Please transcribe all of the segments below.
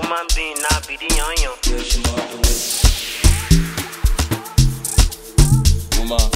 Woman being not be the young. Yeah, she more the way. Woman,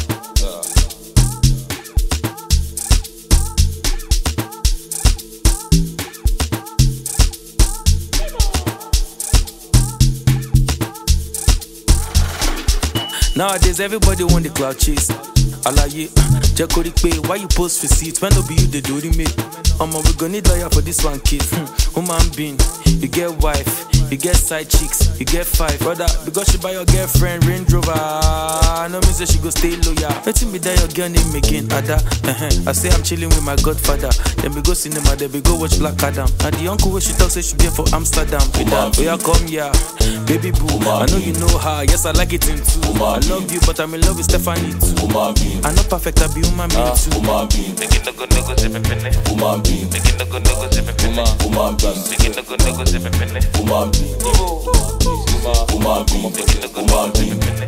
Nowadays, everybody want the cloud chase. Alaye, Jekori pay. Why you post for seats? When don't be you, they do the me. We gonna need lawyer for this one, kid. Human being, you get wife, you get side chicks, you get five. Brother, because she buy your girlfriend Range Rover, no mean say she go stay loyal. Let me die your girl name again, Ada. I say I'm chilling with my godfather. Then we go cinema, then we go watch Black Adam. And the uncle where she talk say she get for Amsterdam. With that, where you come here, baby boo. I know you know her, yes I like it in too. I love you, but I'm in love with Stephanie too. I'm not perfect, I be human being too. Making the good niggas every minute. Making the good niggas every minute. Making the good niggas every minute. Making the good niggas every minute.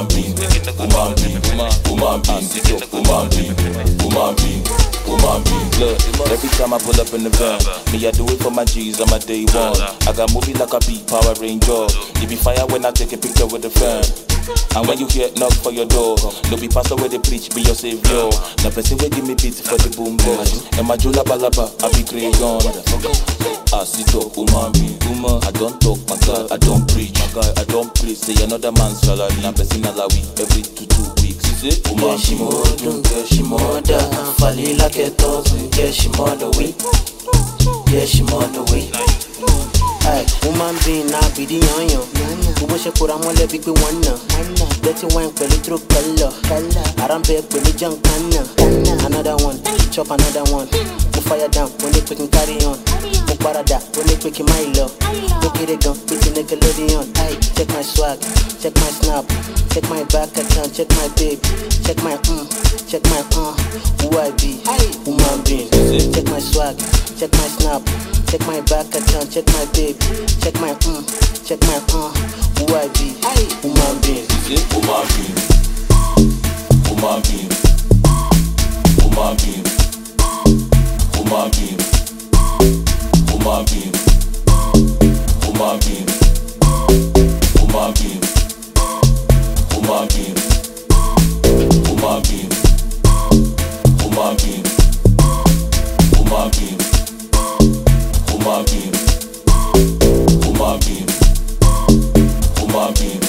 Look, every time I pull up in the van, me I do it for my G's on my day one. I got movie like a beat, Power Ranger. It be fire when I take a picture with the fan. And when you hear knock for your door, no be pastor where they preach, be your savior. The person will give me beats for the boom box. And my jula balaba, I be crayon. I sit up, woman, I don't talk, my guy, I don't preach, my guy, I don't preach. Say another man's salary, I'm person alawi every 2 weeks. Is it? Yeah, she more do, yeah, she more da. Fali like a toss, yeah, she more the way. Yeah, she more the way. Ay, woman being not be the young. Who wish I could have more let big one. Let's wine for the true color. I don't pay for the junk canna. Another one, chop another one. Move fire down when they quick and carry on. Move parada when they quick in my love. Look at it gun, it's a Nickelodeon. Ay, check my swag, check my snap, check my back account, check my babe, check my check my who I be, woman being. Check my swag, check my snap, check my back account, check my babe, check my check my who I be, woman being. Woman being, woman being, woman being, woman being, woman being, woman being, woman being, woman being, woman being, woman being, woman being, woman being, woman being, woman being.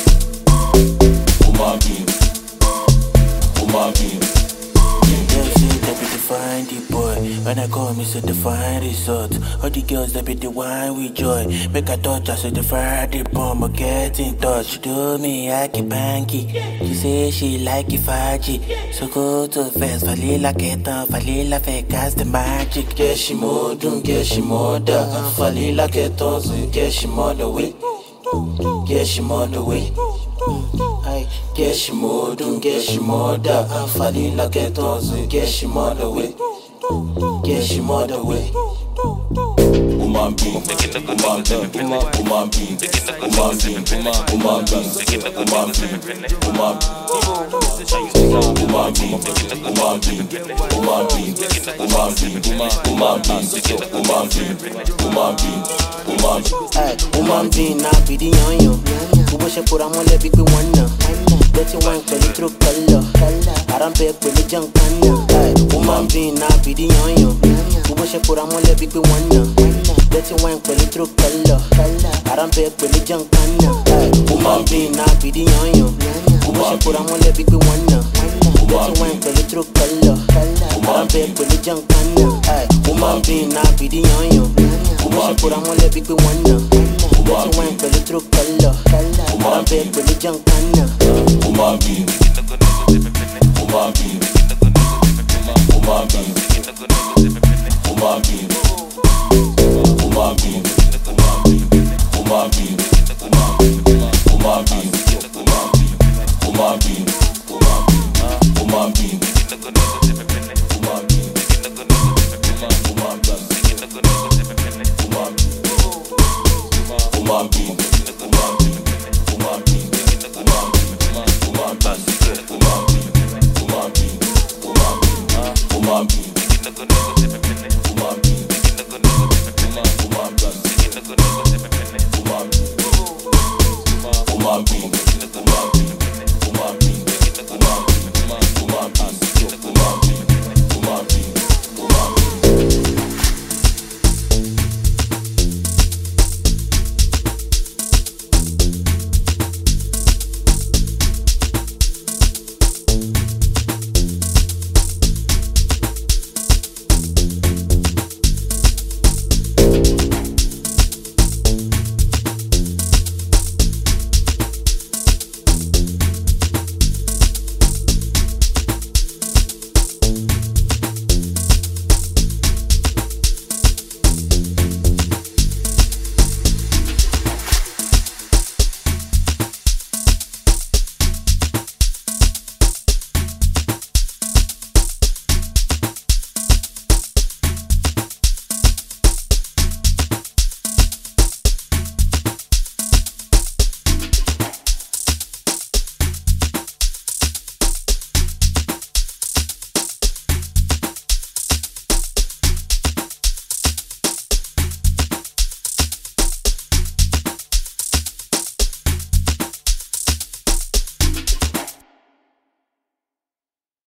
Define the boy. When I call me, say define resort. All the girls that be the wine with joy. Make a touch, I say the Friday bomb. I get in touch. She told me I keep banky. She say she like it faji. So go to the fest. Falila ketan, falila fake the magic. Yeah, she more doom, yeah, she more da. Falila ketan, yeah, she more the way. Yeah, she more the way. Ay, yeah, she more doom, yeah, she more da. Falila ketan, yeah, she more the way. Yeah, she more the way. Woman being, making the good niggas every minute. woman being, Making the good niggas every minute. woman being, Making the good niggas every minute. woman being, woman being, Making the good woman niggas being, every minute. woman being, Making the good woman niggas being, every minute. woman being, Making the good woman niggas being, every minute. woman being, woman being. Ay, woman being not be the young. Who wish I could have more let big one. Let's wine for the true color. I don't pay for the junk canna. Ay, woman being not be the young. Who wish I could have more let big one. Let's wine for the true color. I don't pay for the junk canna. Ay, woman being not be the young. Who wish I could have more let big one. Let's wine for the true color. I don't pay for the junk canna. Ay, woman being not be the young. Who wish I could have more let big one. Let's wine for the true color. I don't pay for the junk canna. Woman being, Making the good niggas every minute. woman being, Making the good niggas every minute. woman being, Making the good niggas every minute. woman being, woman being, woman being, woman being, woman being, woman being, Making the good niggas every minute. woman being, Making the good niggas every minute. woman being, Making the good niggas every minute. woman being.